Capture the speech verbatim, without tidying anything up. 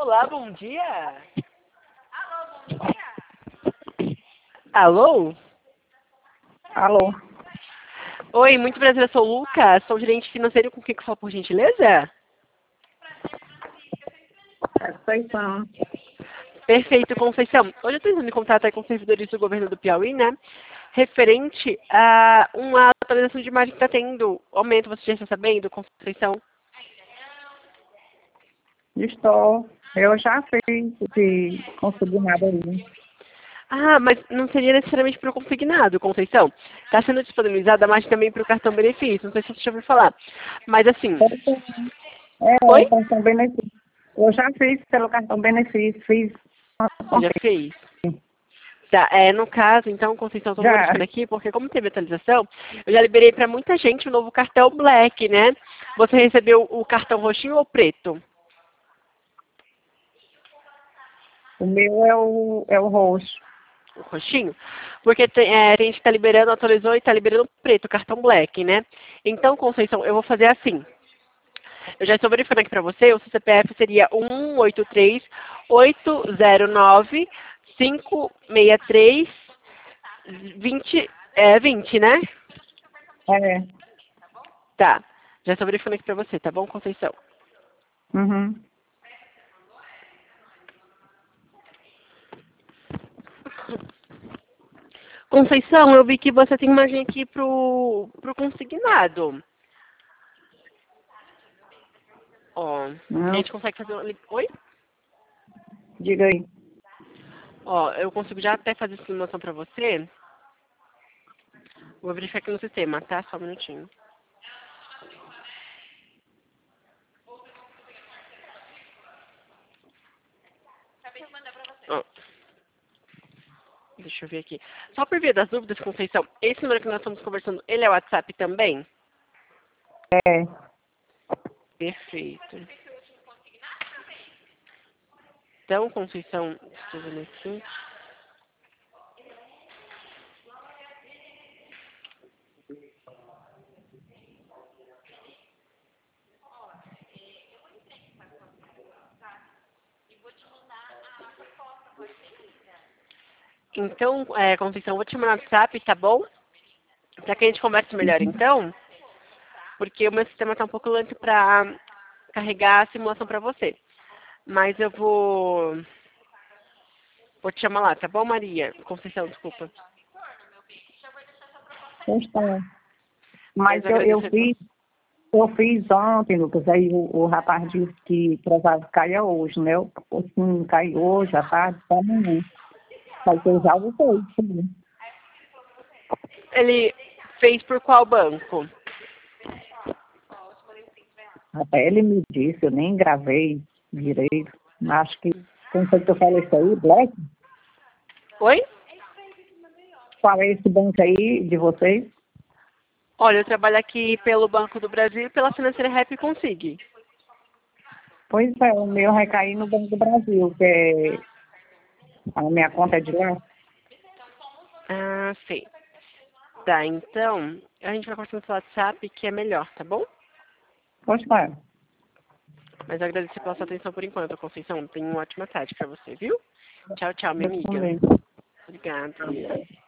Olá, bom dia. Alô? Alô? Oi, muito prazer, eu sou o Lucas, sou gerente financeiro, com quem que eu falo, por gentileza? Conceição. Perfeito, Conceição. Hoje eu estou entrando em contato aí com servidores do governo do Piauí, né? Referente a uma atualização de imagem que está tendo aumento, você já está sabendo, Conceição? Estou. Eu já fiz esse consignado aí. Ah, mas não seria necessariamente para o consignado, Conceição. Está sendo disponibilizada a margem também para o cartão benefício, não sei se você já ouviu falar. Mas assim, É, oi? o cartão benefício. Eu já fiz pelo cartão benefício, fiz Você já fez? Tá, é, no caso, então, Conceição, estou já. verificando aqui, porque como teve atualização, eu já liberei para muita gente o novo cartão Black, né? Você recebeu o cartão roxinho ou preto? O meu é o, é o roxo. O roxinho? Porque tem, é, tem gente que está liberando, atualizou e está liberando o preto, o cartão Black, né? Então, Conceição, eu vou fazer assim. Eu já estou verificando aqui para você, o seu C P F seria um oito três oito zero nove cinco seis três vinte, é, vinte, né? É. Tá. Já estou verificando aqui para você, tá bom, Conceição? Uhum. Conceição, eu vi que você tem imagem aqui pro, pro consignado. Ó, a Não, gente consegue fazer uma... Oi? diga aí. Ó, eu consigo já até fazer simulação para você. Vou verificar aqui no sistema, tá? Só um minutinho. Ó, deixa eu ver aqui. Só por via das dúvidas, Conceição, esse número que nós estamos conversando, ele é o WhatsApp também? É. Perfeito. Então, Conceição, estou vendo aqui. Então, é, Conceição, vou te mandar no WhatsApp, tá bom? Para que a gente converse melhor, então. Porque o meu sistema está um pouco lento para carregar a simulação para você. Mas eu vou... Vou te chamar lá, tá bom, Maria? Conceição, desculpa. Está. Mas Mas eu eu, eu agradeço. fiz, eu fiz ontem, Lucas, aí o, o rapaz disse que provável caia hoje, né? O sim cai hoje, à tarde, até amanhã. Mas eu já voltei, sim. Ele fez por qual banco? Até ele me disse, eu nem gravei direito. Acho que, como foi que eu falei isso aí, Black? Oi? Qual é esse banco aí de vocês? Olha, eu trabalho aqui pelo Banco do Brasil e pela Financeira Rap Consig. Pois é, o meu vai cair no Banco do Brasil, que é, a minha conta é de lá. Ah, sei. Tá, então, a gente vai conversando pelo WhatsApp, que é melhor, tá bom? Pois é. Mas eu agradeço pela sua atenção por enquanto, Conceição. Tenha uma ótima tarde pra você, viu? Tchau, tchau, minha Eu amiga. também. Obrigada.